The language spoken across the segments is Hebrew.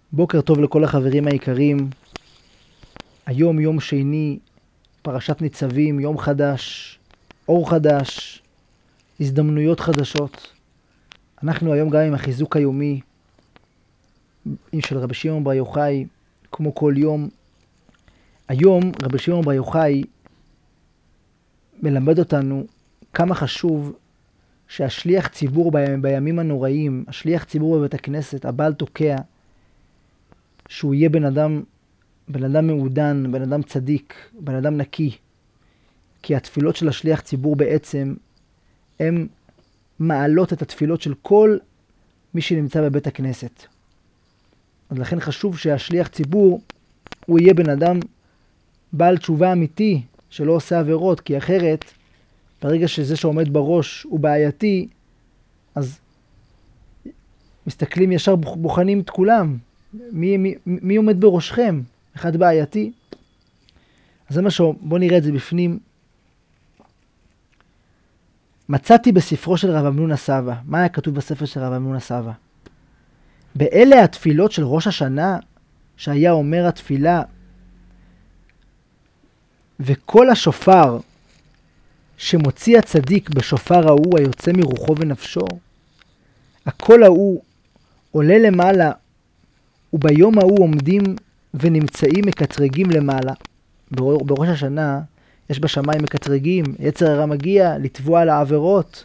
בוקר טוב לכל החברים היקרים. היום יום שני, פרשת ניצבים, יום חדש, אור חדש, הזדמנויות חדשות. אנחנו היום גם עם החיזוק היומי של רבי שמעון בר יוחאי, כמו כל יום. היום רבי שמעון בר יוחאי מלמד אותנו כמה חשוב שהשליח ציבור בימים הנוראים, השליח ציבור בבית הכנסת, הבעל תוקע, שהוא יהיה בן אדם מעודן, בן אדם צדיק, בן אדם נקי. כי התפילות של השליח ציבור בעצם הן מעלות את התפילות של כל מי שנמצא בבית הכנסת. אז לכן חשוב שהשליח ציבור הוא יהיה בן אדם בעל תשובה אמיתי, שלא עושה עבירות, כי אחרת ברגע שזה שעומד בראש הוא בעייתי, אז מסתכלים ישר, בוחנים את כולם. מי עומד בראשכם? אחד בעייתי. אז זה משהו, בוא נראה את זה בפנים. מצאתי בספרו של רב אמנון הסבא. מה היה כתוב בספר של רב אמנון הסבא? באלה התפילות של ראש השנה, שהיה אומר התפילה, וכל השופר שמוציא הצדיק בשופר ההוא היוצא מרוחו ונפשו, הקול ההוא עולה למעלה, וביום ההוא עומדים ונמצאים מקטרגים למעלה. בראש השנה יש בשמיים מקטרגים, יצר הרע מגיע לתבוע על העבירות.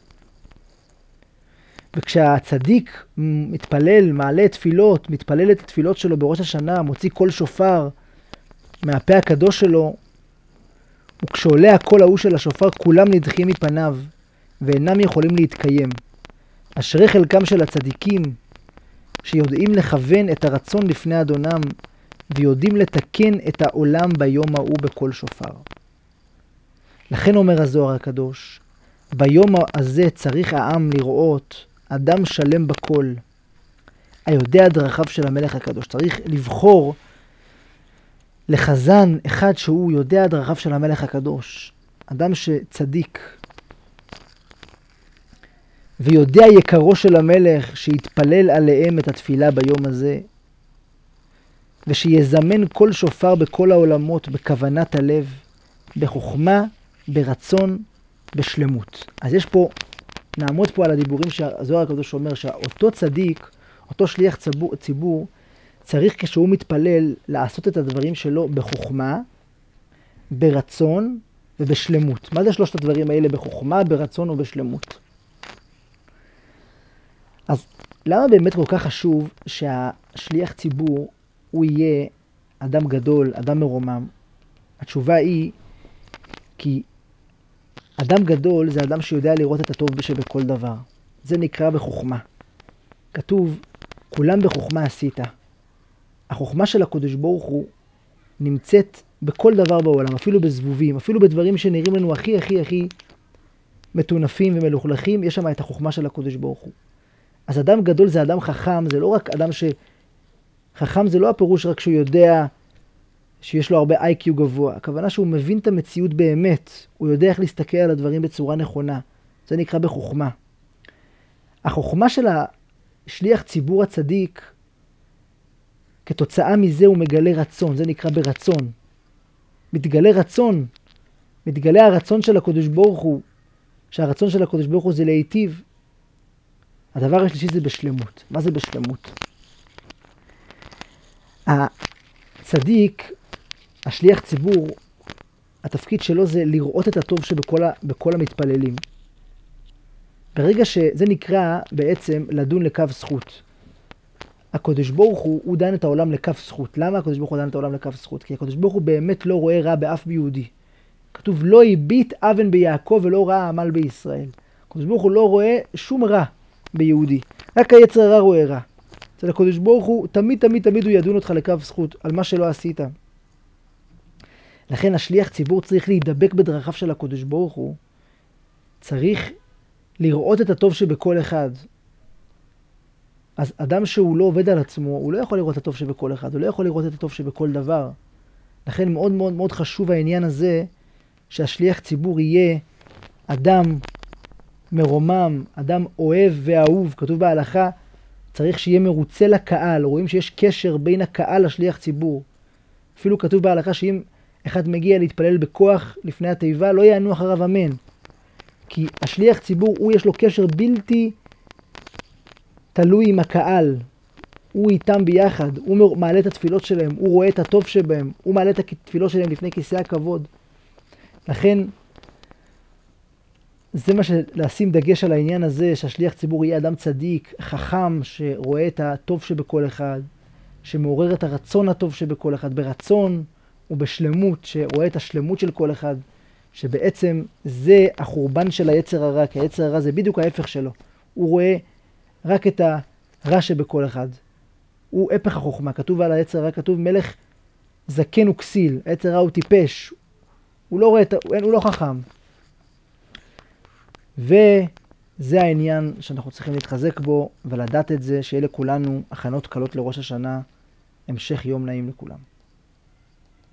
וכשהצדיק מתפלל, מעלה תפילות, מתפלל את התפילות שלו בראש השנה, מוציא קול שופר מהפה הקדוש שלו, וכשעולה הקול ההוא של השופר, כולם נדחים מפניו, ואינם יכולים להתקיים. אשרי חלקם של הצדיקים, שיודעים לכוון את הרצון לפני אדונם, ויודעים לתקן את העולם ביום ההוא בקול שופר. לכן אומר הזוהר הקדוש, ביום הזה צריך העם לראות אדם שלם בכל, היודע דרכיו של המלך הקדוש. צריך לבחור לחזן אחד שהוא יודע דרכיו של המלך הקדוש, אדם שצדיק ויודע יקרו של המלך, שיתפלל עליהם את התפילה ביום הזה, ושיזמן כל שופר בכל העולמות בכוונת הלב, בחוכמה, ברצון, בשלמות. אז יש פה, נעמוד פה על הדיבורים שהזוהר הקדוש אומר, שאותו צדיק, אותו שליח ציבור, צריך כשהוא מתפלל לעשות את הדברים שלו בחוכמה, ברצון ובשלמות. מה זה שלושת הדברים האלה? בחוכמה, ברצון ובשלמות. אז למה באמת כל כך חשוב שהשליח ציבור הוא יהיה אדם גדול, אדם מרומם? התשובה היא כי אדם גדול זה אדם שיודע לראות את הטוב שבכל דבר. זה נקרא בחוכמה. כתוב, כולם בחוכמה עשית. החוכמה של הקדוש ברוך הוא נמצאת בכל דבר בעולם, אפילו בזבובים, אפילו בדברים שנראים לנו הכי מטונפים ומלוכלכים, יש שם את החוכמה של הקדוש ברוך הוא. אז אדם גדול זה אדם חכם, זה לא רק אדם חכם זה לא הפירוש רק שהוא יודע שיש לו הרבה IQ גבוה. הכוונה שהוא מבין את המציאות באמת, הוא יודע איך להסתכל על הדברים בצורה נכונה. זה נקרא בחוכמה. החוכמה של השליח ציבור הצדיק, כתוצאה מזה הוא מגלה רצון, זה נקרא ברצון. מתגלה רצון, מתגלה הרצון של הקדוש ברוך הוא, שהרצון של הקדוש ברוך הוא זה להיטיב. הדבר השלישי זה בשלמות. מה זה בשלמות? הצדיק, השליח ציבור, התפקיד שלו זה לראות את הטוב שבכל המתפללים. ברגע שזה נקרא בעצם לדון לקו זכות. הקדוש ברוך הוא דן את העולם לקו זכות. למה הקדוש ברוך הוא דן את העולם לקו זכות? כי הקדוש ברוך הוא באמת לא רואה רע באף ביהודי. כתוב לא הביט אבן ביעקב ולא רע עמל בישראל. הקדוש ברוך הוא לא רואה שום רע ביהודי. רק היצר הרע רואה רע. אצל הקדוש ברוך הוא תמיד הוא ידון אותך לקו זכות על מה שלא עשית. לכן השליח ציבור צריך להידבק בדרכיו של הקדוש ברוך הוא. צריך לראות את הטוב שבכל אחד. אז אדם שהוא לא עובד על עצמו, הוא לא יכול לראות את הטוב שבכל אחד, הוא לא יכול לראות את הטוב שבכל דבר. לכן מאוד חשוב העניין הזה, שהשליח ציבור יהיה אדם מרומם, אדם אוהב ואהוב. כתוב בהלכה, צריך שיהיה מרוצה לקהל. רואים שיש קשר בין הקהל לשליח ציבור. אפילו כתוב בהלכה שאם אחד מגיע להתפלל בכוח לפני התיבה, לא יענו אחריו אמן. כי השליח ציבור, הוא יש לו קשר בלתי תלוי עם הקהל. הוא איתם ביחד, הוא מעלה את התפילות שלהם, הוא רואה את הטוב שבהם, הוא מעלה את התפילות שלהם לפני כיסא הכבוד. לכן, זה מה שלשים דגש על העניין הזה, שהשליח ציבור יהיה אדם צדיק, חכם, שרואה את הטוב שבכל אחד, שמעורר את הרצון הטוב שבכל אחד, ברצון ובשלמות, שרואה את השלמות של כל אחד, שבעצם זה החורבן של היצר הרע, כי היצר הרע זה בדיוק ההפך שלו. הוא רואה רק את הרע שבכל אחד. הוא הפך החוכמה. כתוב על היצר הרע, כתוב מלך זקן וכסיל. היצר הרע הוא טיפש. הוא לא רואה, הוא לא חכם. וזה העניין שאנחנו צריכים להתחזק בו ולדעת את זה, שיהיה לכולנו הכנות קלות לראש השנה, המשך יום נעים לכולם.